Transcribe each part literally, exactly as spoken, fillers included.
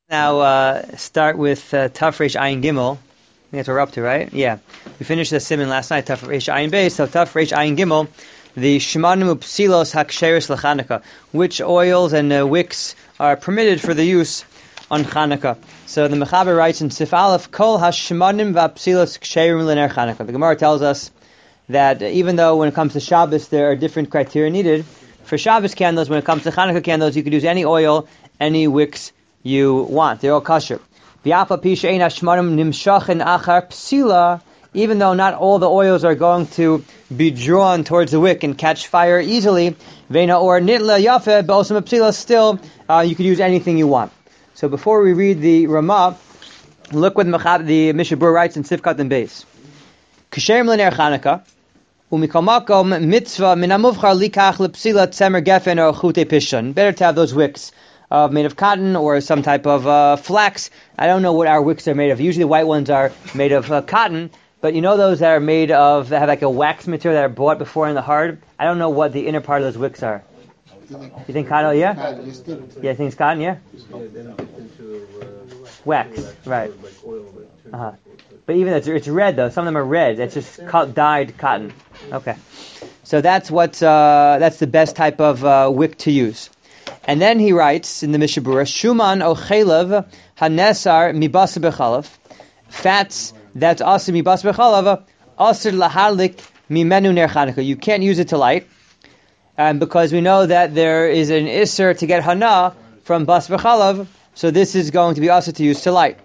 Now uh, start with uh, Taf Reish Ayin Gimel. I think that's what we're up to, right? Yeah. We finished the Siman last night, Taf Reish Ayin Beis. So Taf Reish Ayin Gimel, the Shemanim Upsilos Haksheris LaChanukah. Which oils and uh, wicks are permitted for the use on Chanukah? So the Mechaber writes in Sif Aleph, Kol HaShemanim V'Apsilos Ksherim L'Ner Chanukah. The Gemara tells us that even though when it comes to Shabbos there are different criteria needed, for Shabbos candles, when it comes to Chanukah candles, you could use any oil, any wicks you want. They're all kosher. Even though not all the oils are going to be drawn towards the wick and catch fire easily, still uh, you could use anything you want. So before we read the Ramah, look what the Mishnah Berurah writes in Sifkat and Beis. Ksherim l'ner Chanukah, umikol makom mitzvah min hamuvchar likach lepsila tzemer gefen or chute pishon. Better to have those wicks Uh, made of cotton or some type of uh, flax. I don't know what our wicks are made of. Usually the white ones are made of uh, cotton, but you know those that are made of, that have like a wax material that are bought before in the hard? I don't know what the inner part of those wicks are. You think cotton, yeah? Yeah, I think it's cotton, yeah? Wax, right. Uh-huh. But even it's, it's red though. Some of them are red. It's just called dyed cotton. Okay. So that's what, uh, that's the best type of uh, wick to use. And then he writes in the Mishnah Berurah, Shuman o chelev hanesar mibas bechalav, fats that's asr mibas bechalav, asr lahalik mimenu ner Chanukah. You can't use it to light, um, because we know that there is an isser to get hana from bas bechalav, so this is going to be asr to use to light.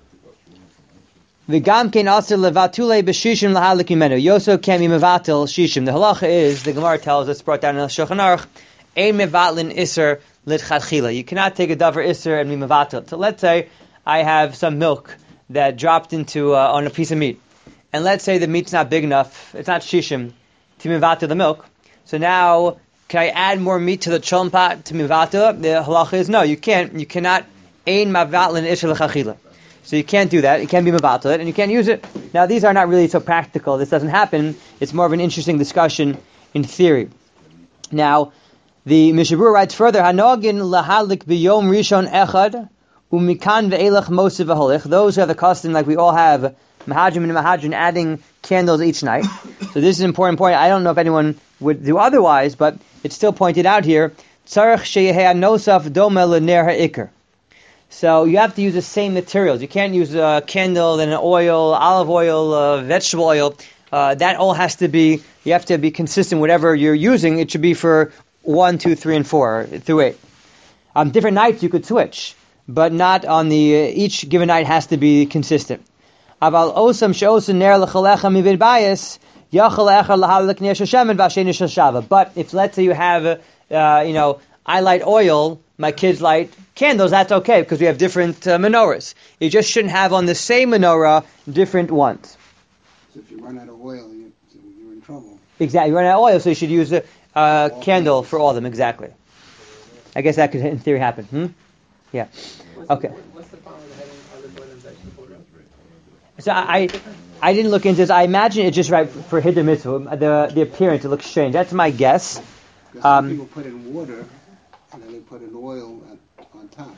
V'gam kein asr levatule b'shishim lahalik mimenu. You also can't be mevatel shishim. The halacha is, the Gemara tells us, brought down in the Shulchan Aruch, ein mevatlin isser litchadchila. You cannot take a davar isser and be mevatel. So let's say I have some milk that dropped into uh, on a piece of meat, and let's say the meat's not big enough, it's not shishim to mevatel the milk. So now, can I add more meat to the cholm pot to mevatel? The halacha is no, you can't. You cannot ein mevatlin isser litchadchila. So you can't do that. You can't be mevatel it, and you can't use it. Now these are not really so practical. This doesn't happen. It's more of an interesting discussion in theory. Now, the Mishnah Berurah writes further, Hanogin lahalik biyom rishon echad umikan ve'elach mosiv v'holich. Those who have the custom, like we all have, mahadrim and mahadrim, adding candles each night. So this is an important point. I don't know if anyone would do otherwise, but it's still pointed out here. Tzarech sheyehei nosaf domeh l'ner ha'ikr. So you have to use the same materials. You can't use a candle, then an oil, olive oil, uh, vegetable oil. Uh, that all has to be, you have to be consistent. Whatever you're using, it should be for one, two, three, and four through eight. Um, different nights you could switch, but not on the uh, each given night has to be consistent. Aval osam she'osan ner l'chalecha mivid bayis yachal echad lahalik ner shashem v'asheni shashava. But if let's say you have, uh, you know, I light oil, my kids light candles, that's okay because we have different uh, menorahs. You just shouldn't have on the same menorah different ones. So if you run out of oil, you, you're in trouble. Exactly, you run out of oil, so you should use a uh, candle for all of them. Exactly. I guess that could, in theory, happen. Hmm? Yeah. Okay. What's the problem with having olive oil and vegetable oil? So I, I didn't look into this. I imagine it's just right for hiddur mitzvah. The the appearance, it looks strange. That's my guess. Because Um, some people put in water and then they put an oil on, on top.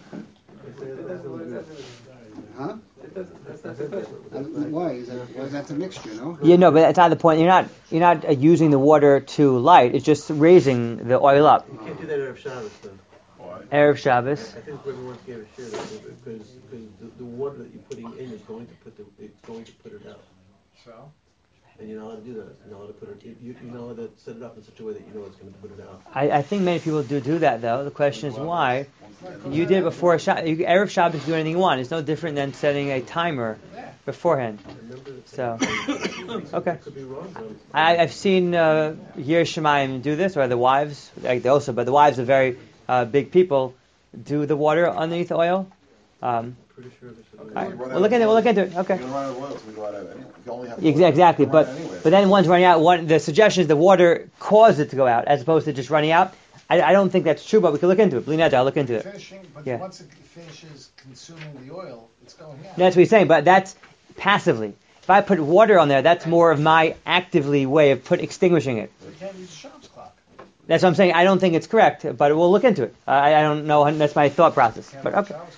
Huh? And why? Is that, why is that a mixture, no? Yeah, no, but that's not the point. You're not you're not uh, using the water to light. It's just raising the oil up. You can't do that Erev Shabbos then. Erev Shabbos. I think whoever wants to give a share because because the, the water that you're putting in is going to put the it's going to put it out. So? And you're not allowed to do that. You're not allowed to put it. You, you're not allowed to set it up in such a way that you know it's going to put it out. I, I think many people do do that though. The question is why. You did it before Shabbos. You, Erev Shabbos, do anything you want. It's no different than setting a timer beforehand. So, okay. I, I've seen uh, Yer Shemayim do this, or the wives, like they also, but the wives of very uh, big people do the water underneath the oil. Um, Pretty sure this is all right. We'll look into it. We'll look into it. Okay. You're gonna run out of oil, so we go out of it. You only have Exa- Exactly, run but out anyway. but then once running out, one the suggestion is the water caused it to go out, as opposed to just running out. I, I don't think that's true, but we can look into it. Blinetta, I'll look into it. Finishing, but Yeah. once it finishes consuming the oil, it's going out. That's what he's saying, but that's passively. If I put water on there, that's more of my actively way of put extinguishing it. So you can't use a Shams clock. That's what I'm saying. I don't think it's correct, but we'll look into it. I, I don't know. That's my thought process. Can't But use okay. Shams candles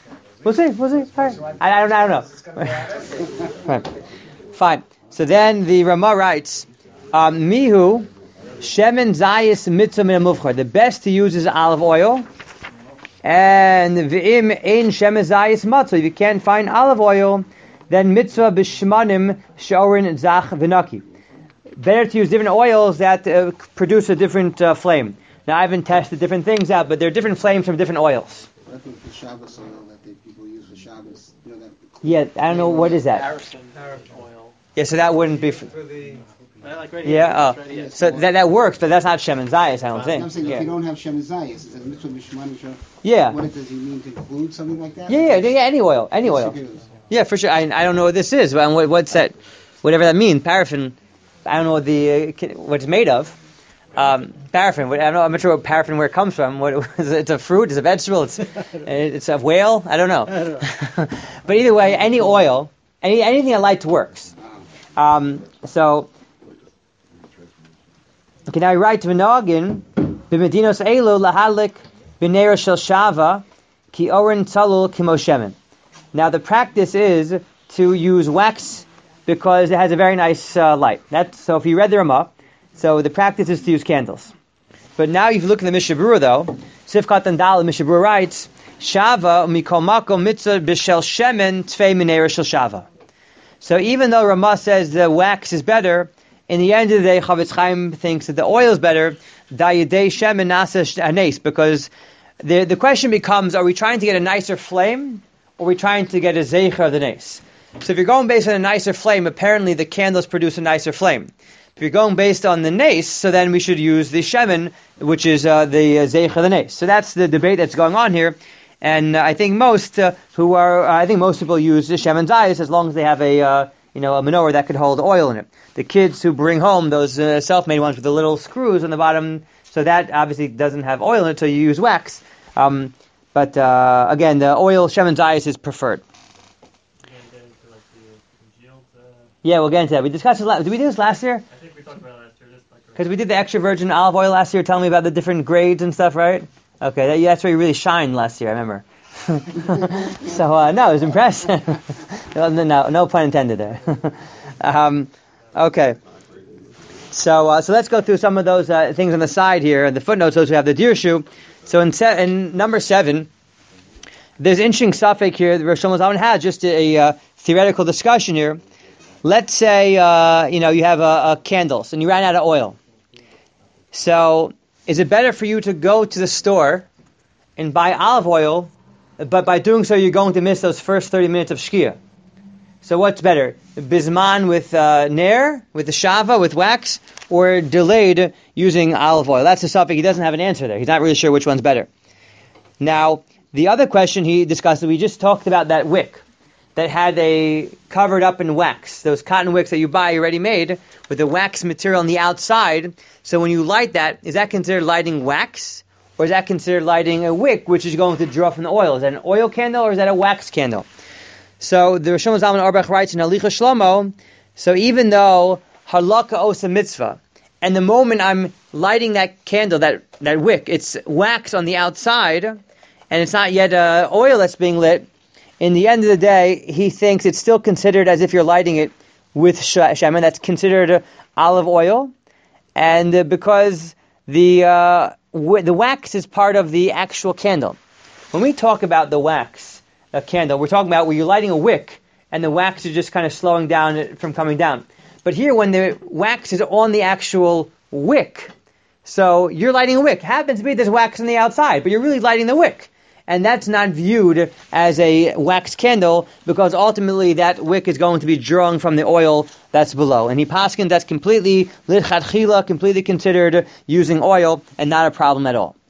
We'll see. We'll see. All right. I, I don't. I don't know. Right. Fine. So then the Rama writes, um, Mihu shemen zayis mitzvah min hamuvchar. The best to use is olive oil. And v'im ein shemen zayis matzah. If you can't find olive oil, then mitzvah b'shmanim shorin zach v'naki. Better to use different oils that uh, produce a different uh, flame. Now I haven't tested different things out, but there are different flames from different oils. I think the Shabbos oil that they, people use for Shabbos, you know that. Yeah, I don't know what is that. Paraffin oil. Yeah, so that wouldn't be. For, For the, I like right yeah, here. uh, Right here. so that that works, but that's not shemen zayis, I don't think. I'm saying yeah. if you don't have Shem Zayis, it says mitzvah b'shman. Yeah. What does he mean to include something like that? Yeah, yeah, yeah, any oil, any oil. Yeah, for sure. I I don't know what this is, but what, what's that? Whatever that means, paraffin. I don't know what the uh, what it's made of. Um, paraffin. I don't know. I'm not sure what paraffin where it comes from. What it's a fruit. It's a vegetable. It's it's a whale. I don't know. I don't know. But either way, any oil, any anything that light works. Um, so okay, now I write to V'nogin b'medinos elu lahalik b'neira shel shava ki oren tzalul kimo shemen. Now the practice is to use wax because it has a very nice uh, light. That's, so if you read the Ramah, so the practice is to use candles. But now if you look at the Mishnah Berurah though, Sifkat and Dal, the Mishnah Berurah writes, Shava mikol makom mitzvah b'shel shemen tvei mineira shel shava. So even though Ramah says the wax is better, in the end of the day, Chavetz Chaim thinks that the oil is better, dayidei shemen nasa anes, because the the question becomes, are we trying to get a nicer flame, or are we trying to get a zeicher of the nes? So if you're going based on a nicer flame, apparently the candles produce a nicer flame. If you're going based on the nes, so then we should use the shemen, which is uh, the uh, zeich of the nes. So that's the debate that's going on here, and uh, I think most uh, who are, uh, I think most people use the shemen zayis as long as they have a, uh, you know, a menorah that could hold oil in it. The kids who bring home those uh, self-made ones with the little screws on the bottom, so that obviously doesn't have oil in it, so you use wax. Um, but uh, again, the oil shemen zayis is preferred. Yeah, we'll get into that. We discussed it last. Did we do this last year? I think we talked about it last year. Because we did the extra virgin olive oil last year. Tell me about the different grades and stuff, right? Okay, that, that's where you really shined last year. I remember. so uh, no, it was impressive. no, no, no pun intended there. um, okay. So uh, so let's go through some of those uh, things on the side here. The footnotes, those who have the dirshu. So in, se- in number seven, there's interesting suffix here that Rosh Hashanah had just a, a uh, theoretical discussion here. Let's say, uh, you know, you have a, a candles and you ran out of oil. So, is it better for you to go to the store and buy olive oil, but by doing so you're going to miss those first thirty minutes of shkia? So what's better? Bisman with uh, nair, with the shava, with wax, or delayed using olive oil? That's a suffix. He doesn't have an answer there. He's not really sure which one's better. Now, the other question he discussed, we just talked about that wick that had a covered up in wax. Those cotton wicks that you buy already made with the wax material on the outside. So when you light that, is that considered lighting wax? Or is that considered lighting a wick, which is going to draw from the oil? Is that an oil candle or is that a wax candle? So the Rosh Zalman Auerbach writes in Halicha Shlomo, so even though halakha osa mitzvah, and the moment I'm lighting that candle, that, that wick, it's wax on the outside, and it's not yet uh, oil that's being lit, in the end of the day, he thinks it's still considered as if you're lighting it with shemen. That's considered uh, olive oil, and uh, because the uh, w- the wax is part of the actual candle. When we talk about the wax a candle, we're talking about where you're lighting a wick, and the wax is just kind of slowing down it from coming down. But here, when the wax is on the actual wick, so you're lighting a wick. Happens to be there's wax on the outside, but you're really lighting the wick. And that's not viewed as a wax candle because ultimately that wick is going to be drawn from the oil that's below. And he paskins that's completely lichatchila, completely considered using oil and not a problem at all.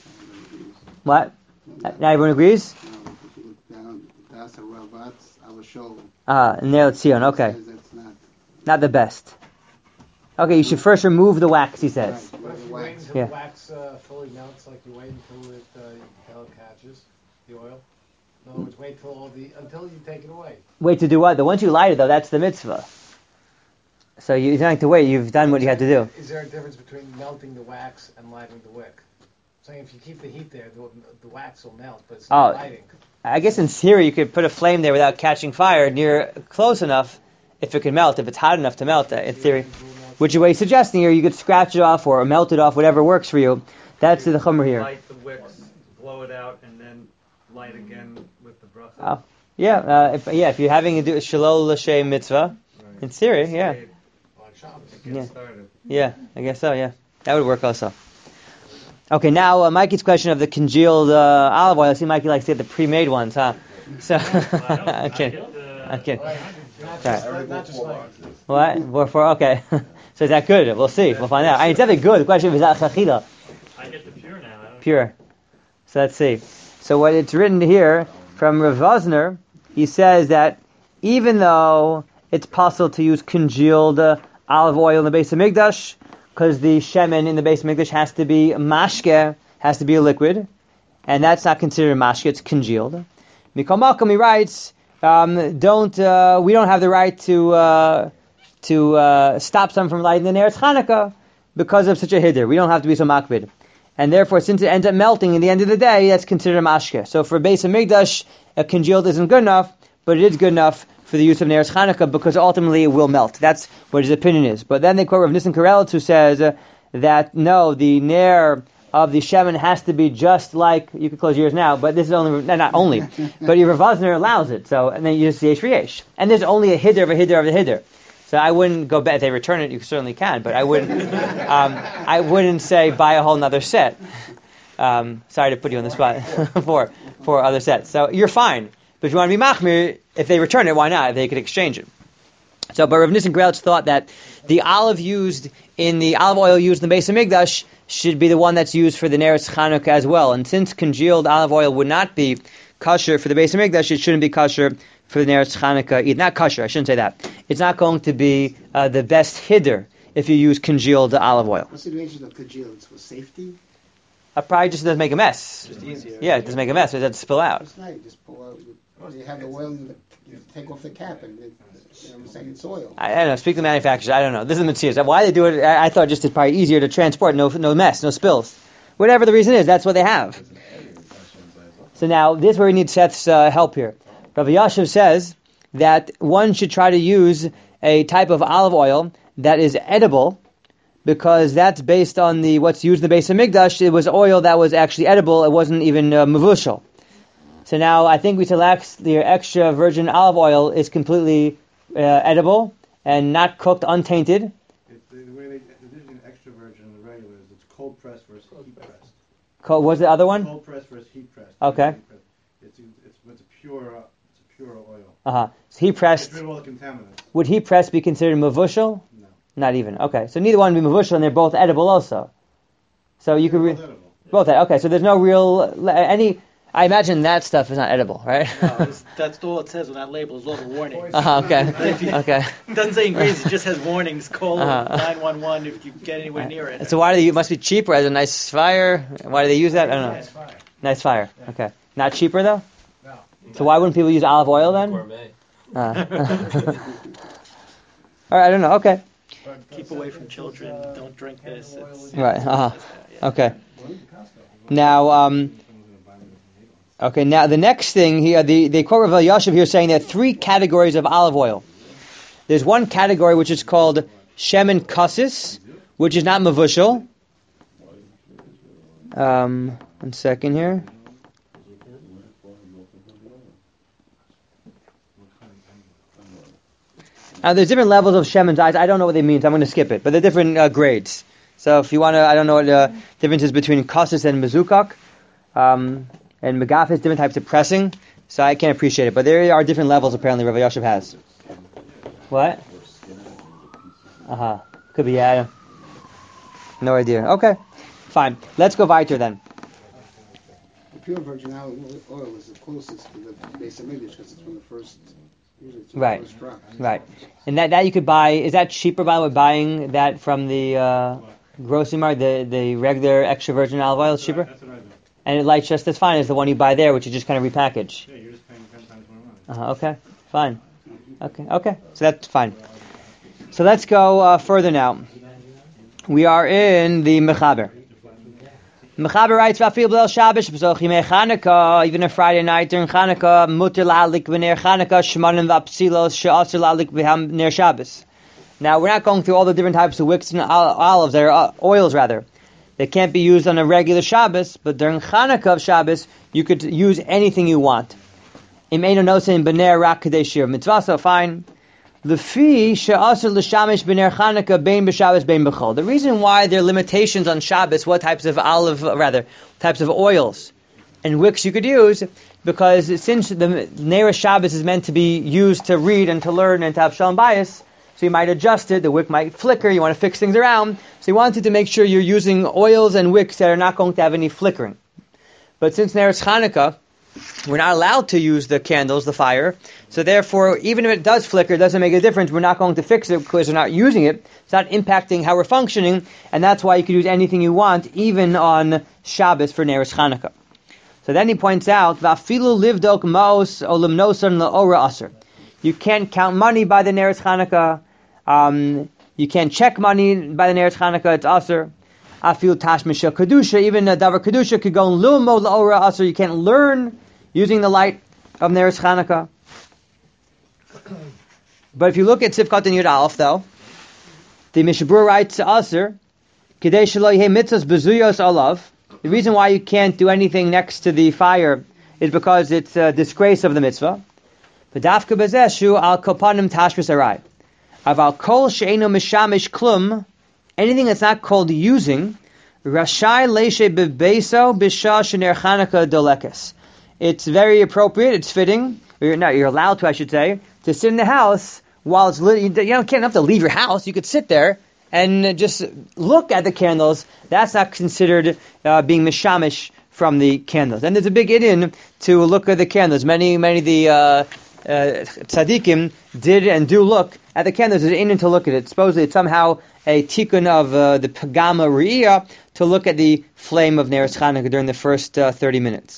What? Now everyone agrees? That's a Ravat, our show. Ah, Neo Tzion, okay. Not, not the best. Okay, you should first remove the wax, he says. What if you wait until Yeah. the wax uh, fully melts, like you wait until it, uh, until it catches the oil? In other words, wait till all the until you take it away. Wait to do what? The once you light it, though, that's the mitzvah. So you don't have to wait. You've done what you had to do. Is there a difference between melting the wax and lighting the wick? Saying if you keep the heat there, the, the wax will melt, but it's Oh. not lighting. I guess in theory you could put a flame there without catching fire near close enough, if it can melt, if it's hot enough to melt. In theory, which is what he's suggesting here. You could scratch it off or melt it off, whatever works for you. That's the chumrah here. Light the wicks, blow it out, and then light again with the bracha. Oh, yeah, uh, if yeah, if you're having to do a shalol l'shem mitzvah, right. In theory, yeah. Yeah. yeah, I guess so. Yeah, that would work also. Okay, now uh, Mikey's question of the congealed uh, olive oil. I see Mikey likes to get the pre-made ones, huh? So, okay, okay. What? What for? Okay. So is that good? We'll see. We'll find out. I mean, it's definitely good. The question is, is that chachila? I get the pure now. I don't pure. So let's see. So what it's written here from Rav Vosner, he says that even though it's possible to use congealed uh, olive oil in the base of Mikdash, because the shemen in the base of Mikdash has to be mashke, has to be a liquid, and that's not considered mashke, it's congealed. Mikol Malkum, he writes, um, don't, uh, we don't have the right to uh, to uh, stop someone from lighting the Neretz Chanukah because of such a hiddur. We don't have to be so makbid. And therefore, since it ends up melting in the end of the day, that's considered mashke. So for base of Mikdash, a congealed isn't good enough, but it is good enough for the use of Neretz Chanukah because ultimately it will melt. That's what his opinion is. But then they quote Rav Nissen Karelitz, who says uh, that no, the ner of the shemen has to be just like, you could close your ears now, but this is only, no, not only, but Rav Vosner allows it. So, and then you just yesh v'yesh. And there's only a hiddur of a hiddur of a hiddur. So I wouldn't go back. If they return it, you certainly can, but I wouldn't. Um, I wouldn't say buy a whole nother set. Um, sorry to put you on the spot for for other sets. So you're fine, but if you want to be machmir, if they return it, why not? If they could exchange it. So, but Rav Nissen Karelitz thought that the olive used in the olive oil used in the base of Mikdash should be the one that's used for the Neretz Chanukah as well. And since congealed olive oil would not be kosher for the base of Mikdash, it shouldn't be kosher for the Neretz Chanukah either. Not kosher, I shouldn't say that. It's not going to be uh, the best hiddur if you use congealed olive oil. What's the situation of congealed? It's for safety? Uh, probably just doesn't make a mess. Just easier. Yeah, it doesn't make a mess. It doesn't spill out. It's not. You just pull out. You, you have the oil, and the, you take off the cap, and it, you know what I'm saying, it's oil. I, I don't know. Speak to the manufacturers. I don't know. This is Matthias. Why they do it, I, I thought just it's probably easier to transport. No no mess, no spills. Whatever the reason is, that's what they have. So now, this is where we need Seth's uh, help here. Rabbi Yashiv says that one should try to use a type of olive oil that is edible, because that's based on the what's used in the base of Mikdash. It was oil that was actually edible. It wasn't even uh, mavushal. So now I think we select the extra virgin olive oil is completely uh, edible and not cooked, untainted. It, the, the way they, the difference between extra virgin and the regular is it's cold pressed versus heat pressed. Cold, what's the other one? Cold pressed versus heat pressed. Okay. It's it's it's a pure uh, it's a pure oil. Uh huh. So heat pressed. It's rid of all the contaminants. Would heat pressed be considered mavushal? No. Not even. Okay. So neither one would be mavushal, and they're both edible also. So you They're could re- both edible. both ed- okay. So there's no real any. I imagine that stuff is not edible, right? No, it's- that's all it says on that label. Is all the warnings. Uh-huh, okay. Okay. It doesn't say ingredients. It just has warnings. Call Uh-huh. nine one one if you get anywhere near it. So why do they? It must be cheaper. Has a nice fire. Why do they use that? I don't know. Nice fire. Nice fire. Okay. Not cheaper though. No. So why wouldn't people use olive oil then? Gourmet. Uh. All right. I don't know. Okay. But, Keep uh, away if from it's, children. uh, Don't drink this. It's, Right. Uh huh. yeah. Okay. Now, um, okay. Now the next thing here, the the quote of Yashiv here saying there are three categories of olive oil. There's one category which is called shemen kassis, which is not mavushal. Um, one second here. Now there's different levels of shemen. I, I don't know what they mean, so I'm going to skip it. But they're different uh, grades. So if you want to, I don't know what the uh, difference is between kassis and mezukak. Um, and megaf is different types of pressing. So I can't appreciate it. But there are different levels apparently Rav Yashiv has. What? Uh-huh. Could be, yeah. No idea. Okay. Fine. Let's go weiter then. The pure virgin olive oil is the closest to the base of Mikdash because it's from the first, usually it's from Right. the first drop. Right. And that, that you could buy, is that cheaper by the way, buying that from the uh, grocery market, the, the regular extra virgin olive oil is cheaper? That's what I do. And it lights just as fine as the one you buy there, which you just kind of repackage. Yeah, you're just paying ten times more money. Uh-huh, okay, fine. Okay, okay, so that's fine. So let's go uh, further now. We are in the Mechaber. Mechaber writes, "Va'afil b'leil Shabbos b'zoch yimei Chanukah." Even a Friday night during Chanukah, muter la'adlik b'ner Chanukah shmanim v'apsilos she'asur la'adlik b'ner Shabbos. Now we're not going through all the different types of wicks and olives, that are uh, oils rather. They can't be used on a regular Shabbos, but during Chanukah of Shabbos, you could use anything you want. Im eino nosein b'ner rak kadei shir mitzvah, so fine. L'fi she'asur l'shamish b'ner Chanukah bein b'Shabbos bein b'chol. The reason why there are limitations on Shabbos, what types of olive, rather, types of oils and wicks you could use, because since the Neira Shabbos is meant to be used to read and to learn and to have shalom bayis, so you might adjust it, the wick might flicker, you want to fix things around, so you wanted to make sure you're using oils and wicks that are not going to have any flickering. But since Neira's Chanukah, we're not allowed to use the candles, the fire, so therefore, even if it does flicker, it doesn't make a difference, we're not going to fix it because we're not using it, it's not impacting how we're functioning, and that's why you can use anything you want, even on Shabbos for Neira's Chanukah. So then he points out, Va'afilu livdok ma'os o limnosan la'ora aser. You can't count money by the Neira's Chanukah. Um, you can't check money by the Neira's Chanukah. It's aser. Afil tashmisha kedusha. Even a davar kedusha could go lumo laora aser. You can't learn using the light of Neira's Chanukah. But if you look at Sifkat and Yud Aleph, though, the Mishabur writes aser kidei shelo yehei mitzvos bezuyos olav. The reason why you can't do anything next to the fire is because it's a disgrace of the mitzvah. V'dafka bezeshu al kopanim tashmis arai. Aval kol she'eno mishamish klum, anything that's not called using, rashai leishe bebeso bisha shener Chanukah dolekes. It's very appropriate, it's fitting, you're, not, you're allowed to, I should say, to sit in the house while it's lit. You don't, can't have to leave your house, you could sit there and just look at the candles. That's not considered uh, being mishamish from the candles. And there's a big idin to look at the candles. Many, many of the uh, Uh, tzaddikim did and do look at the candles. There's an inyan to look at it. Supposedly it's somehow a tikkun of uh, the pagama re'iyah to look at the flame of Neira's Chanukah during the first uh, thirty minutes.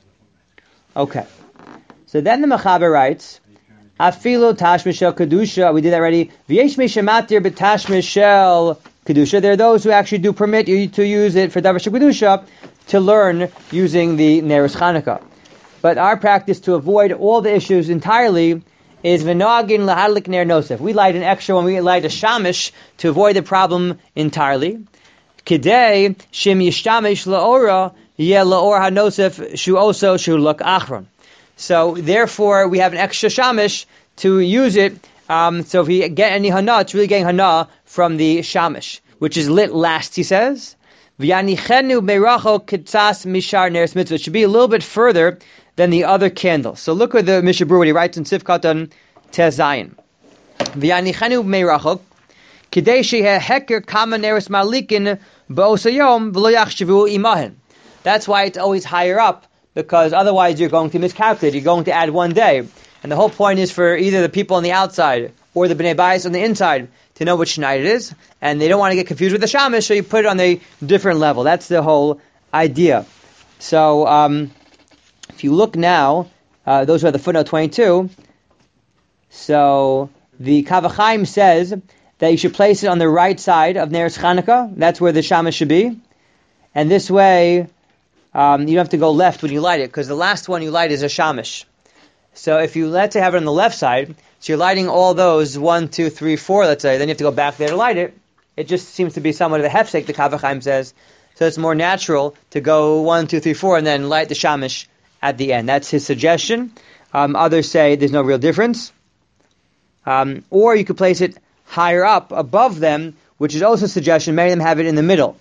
Okay. So then the Mechaber writes, Afilu tashmishel kedusha. We did that already. V'yesh mishamatir b'tashmishel kedusha. There are those who actually do permit you to use it for davar shel kedusha to learn using the Neira's Chanukah. But our practice to avoid all the issues entirely is v'noagin lahadlik ner nosef. We light an extra when we light a shamish to avoid the problem entirely. Kidei shim yishtamish laora yeh laor hanosef shu also shu luk achron. So therefore we have an extra shamish to use it. Um, so if we get any hana, it's really getting hana from the shamish, which is lit last, he says. V'yanichenu meiracho kitzas mishar neres mitzvah. It should be a little bit further than the other candles. So look at the Mishabur, what he writes in Sifkatan Tezayin. V'yanichenu meirachok, kidei sheheh heker kama neres malikin ba'osayom v'lo yachshavu imahen. That's why it's always higher up, because otherwise you're going to miscalculate. You're going to add one day. And the whole point is for either the people on the outside or the Bnei Bayis on the inside to know which night it is. And they don't want to get confused with the Shamish, so you put it on a different level. That's the whole idea. So, um, if you look now, uh, those are the footnote twenty-two. So the Kavachaim says that you should place it on the right side of Neira's Chanukah. That's where the shamish should be. And this way, um, you don't have to go left when you light it, because the last one you light is a shamish. So if you let's say have it on the left side, so you're lighting all those one, two, three, four, let's say, then you have to go back there to light it. It just seems to be somewhat of a hefsek, the Kavachaim says. So it's more natural to go one, two, three, four, and then light the shamish at the end. That's his suggestion. Um, others say there's no real difference. Um, or you could place it higher up above them, which is also a suggestion. Many of them have it in the middle.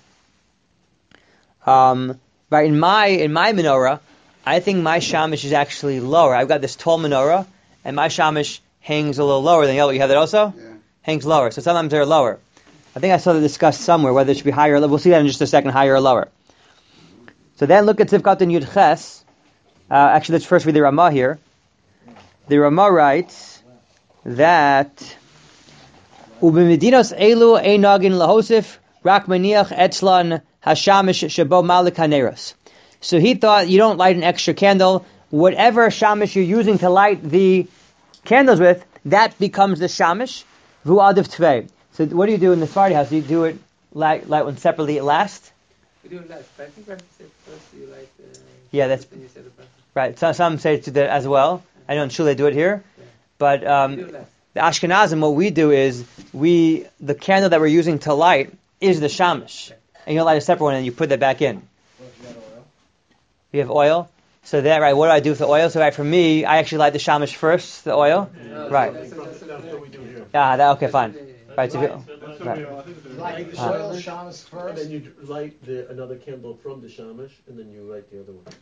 Um, right in my in my menorah, I think my shamish is actually lower. I've got this tall menorah, and my shamish hangs a little lower than the other. You have that also? Yeah. Hangs lower. So sometimes they're lower. I think I saw that discussed somewhere whether it should be higher or lower. We'll see that in just a second, higher or lower. So then look at Sifkat and Yud Ches. Uh, actually, let's first read the Ramah here. The Ramah writes that Ubimedinos elu einagin lahosif rak maniach etzlan hashamish shabo malik haneros. So he thought you don't light an extra candle. Whatever shamish you're using to light the candles with, that becomes the shamish. Vu adav tvei. So what do you do in the Sephardi house? Do you do it light, light one separately at last? We do less, but I think Rabbi said first you light. Uh, Yeah, that's then you said the bracha. right. So, some say to that as well. I know in Shul they do it here, but um, We do less. the Ashkenazim, what we do is we the candle that we're using to light is the shamash, and you light a separate one and you put that back in. What if you got oil? You have oil, so that right. What do I do with the oil? So right, for me, I actually light the shamash first, the oil. No, Right. That's, that's, that's, That's what we do here. Ah, that okay, fine. Right, so Right. if you- Right. You light the Uh, oil shamas And first. then you light the, another candle from the shamash, and then you light the other one.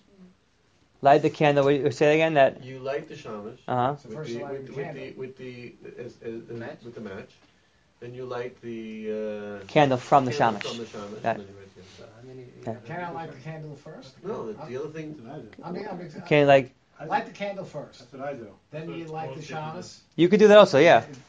light the candle. What do you say that again? That You light the shamash uh huh. So with first the you light with, the with candle. the with the as, as, as, Match? with the match. Then you light the uh, Candle from the candle shamash. From the shamash, Right. and then you light the other. so how many? Yeah. Can I light the candle first? No, the, the other thing. That's what I do. I mean, I mean, Can like light the candle first. That's what I do. Then you light the shamas. you could do that also, yeah. It's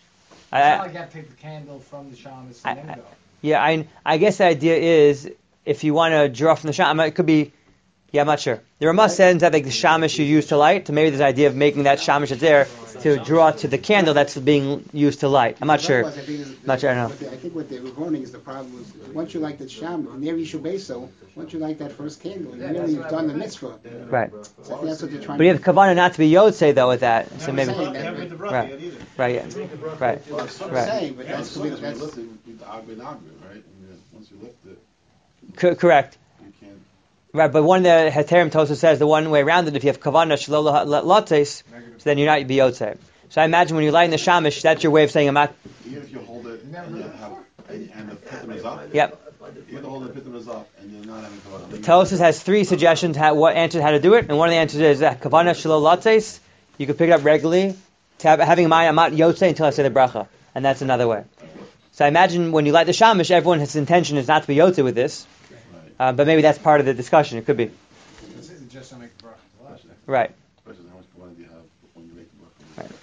I, not I, like you have to take the candle from the shamas I- and then go. yeah, I I guess the idea is if you want to draw from the shamash, it could be. Yeah, I'm not sure. The Ramah says that like the shamash you use to light, so maybe there's an idea of making that shamash that's there to draw to the candle that's being used to light. I'm not sure. Otherwise, I think it's- Not sure, I know. what they- I think what they were warning is the problem is once you light the sham, near Yishu Beso, once you light that first candle, you Yeah, really that's have what done I the mean. mitzvah. Right. So I think that's what they're trying But you to have kavanah not to be yotzei though with that. So I'm maybe saying that- Never read the bracha Right. yet either. right, yeah. right, Well, that's what I'm right. saying, but Yeah, that's, as soon as we that's, lift it, we need the agbe nagbe, right? I mean, once you lift it, Co- correct. you can't. Right, but one of the Heterim Tosa says the one way around it, if you have kavanah shelo lotes, so then you're not be yotzei. So I imagine when you light in the shamash, that's your way of saying I'm not. Even if you hold it and you have, and, and the pitum is up. Yep. Even the hold the pitum is up and you're not having kavanah. Tosis has three suggestions how what answers how to do it, and one of the answers is that kavanah shelo lotes. You can pick it up regularly. To have, having in mind, I'm not yotzei until I say the bracha, and that's another way. So I imagine when you light the shamash, everyone's intention is not to be yotzei with this, uh, but maybe that's part of the discussion. It could be It's it's just to make the bracha to last. right. Question is, how much kavanah do you have when you make the bracha? Right.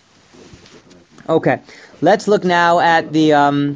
Okay, let's look now at the. Um,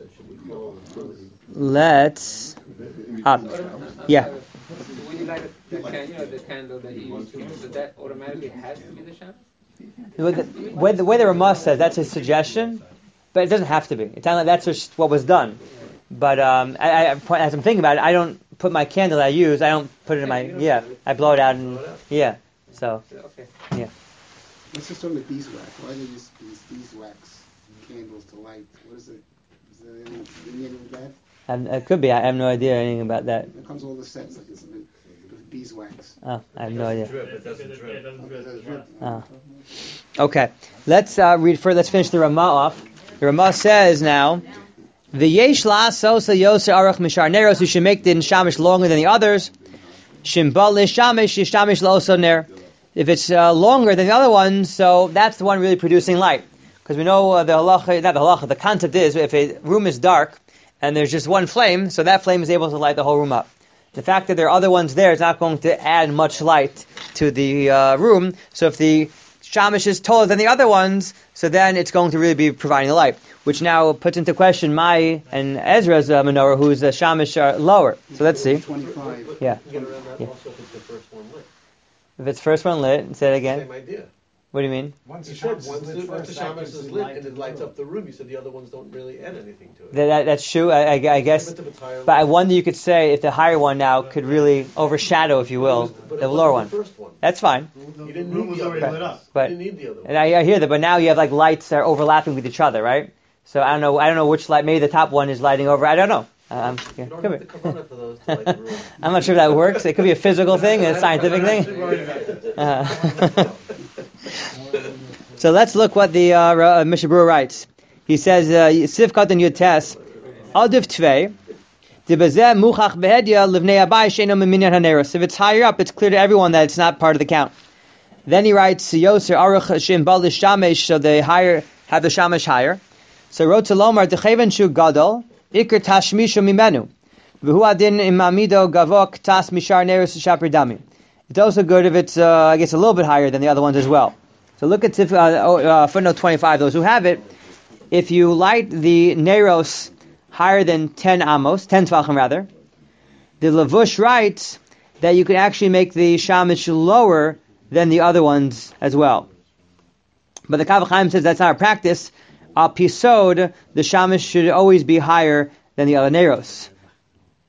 let's. Uh, yeah. When you light the, can, you know, the candle that you use, to- so that automatically has to be the shamas. The, the, way- the way the Ramah says that's his suggestion, but it doesn't have to be. It's not like that's just what was done. But um, I, I, point- as I'm thinking about it, I don't put my candle that I use. I don't put it in my yeah. I blow it out and yeah. So So, okay. let's just start with beeswax. Why do they use these beeswax candles to light? What is it? Is there any meaning with that? and it could be. I have no idea anything about that. It comes all the sets like this with with beeswax. Oh, I have no idea. Drip, it doesn't drip. Oh. Okay, let's uh, read further. Let's finish the Ramah off. The Ramah says now, "V'yesh la'asos yoser arach mishar neros." You should make the shamish longer than the others. Shimbal shamish yishamish la'oso ner. If it's uh, longer than the other ones, so that's the one really producing light. Because we know uh, the halacha, not the halacha, the concept is if a room is dark and there's just one flame, so that flame is able to light the whole room up. The fact that there are other ones there is not going to add much light to the uh, room. So if the shamish is taller than the other ones, so then it's going to really be providing the light. Which now puts into question my and Ezra's uh, menorah, whose uh, shamish are lower. So let's see. Twenty-five. Yeah. You get around that Yeah. also if it's the first one lit. If it's first one lit, say it again. Same idea. What do you mean? Once You the said shamas once is the, lit once first, the that shamas gives is the lit light and to it the lights room. up the room, you said the other ones don't really add anything to it. That, that, that's true, I, I, I guess. But the entire But I light. wonder you could say if the higher one now could really overshadow, if you will, But it the wasn't lower the one. first one. That's fine. The You didn't room need was the already other lit one. up. But You didn't need the other one. and I, I hear that, but now you have like lights that are overlapping with each other, right? So I don't know. I don't know which light. Maybe the top one is lighting over. I don't know. Um, yeah, You don't could have be. the kavanah for those to light the room. I'm not sure if that works. It could be a physical thing, a scientific thing. Uh, so let's look what the uh, uh, Mishnah Berurah writes. He says, "Sivkat and Yutes, Adiv Tvei, Dibazeh Muchach Behedya Livnei Abai Sheino Miminyan Haneros." If it's higher up, it's clear to everyone that it's not part of the count. Then he writes, "Yoser Aruch Shem Bal Shamesh," so they higher have the Shamesh higher. So wrote to Lomar Techeven Shu Gadol Iker Tashmishu Mimenu V'hu Adin Imamido Gavok Tas Mishar Neros Shapir Dami. It's also good if it's, uh, I guess, a little bit higher than the other ones as well. So look at uh, uh, footnote twenty-five. Those who have it, if you light the Neros higher than ten amos, ten tvachim rather, the Lavush writes that you can actually make the Shamish lower than the other ones as well. But the Kaf HaChaim says that's not a practice. Al Pisod, the Shamish should always be higher than the other Neros.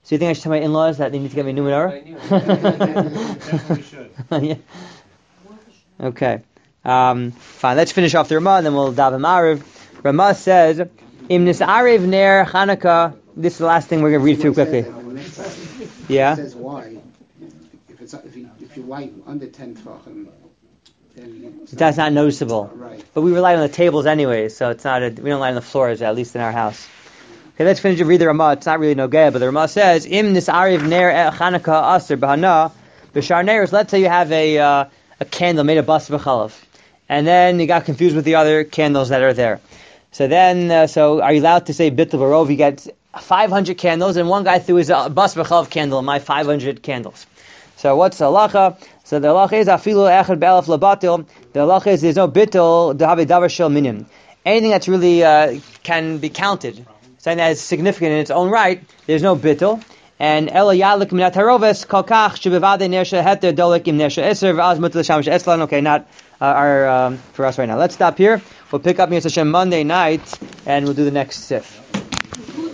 So you think I should tell my in-laws that they need to get me a new menorah? Definitely should. Yeah. Okay. Um, fine. Let's finish off the Ramah, and then we'll daven Ma'ariv. Ramah says, "Im nisarev ner Chanukah." This is the last thing we're going to read through quickly. Yeah. It says why. If it's if you, if you light under ten tefachim, then it's That's not noticeable. Right. But we rely on the tables anyway, so it's not. A, we don't lie on the floors, at least in our house. Okay, let's finish to read the Ramah. It's not really nogea, but the Ramah says, "Im nisarev ner Chanukah aser b'hana b'shar neiros." Let's say you have a uh, a candle made of bas v'chalav, and then you got confused with the other candles that are there. So then, uh, so are you allowed to say bittul barov? You get five hundred candles, and one guy threw his uh, bas v'chalav candle in my five hundred candles. So what's the halacha? So the halacha is afilu echad be'elef labatil. The halacha is there's no bittul dehabe davar shel minim. Anything that's really uh, can be counted, something that is significant in its own right, there's no bittul. And ela yalik minat haroves kolkach shebevade nersha heter dolik im nersha eser v'az mutal shamish eslan. Okay, not uh, our um, for us right now. Let's stop here. We'll pick up Mitzvah Hashem Monday night, and we'll do the next sif.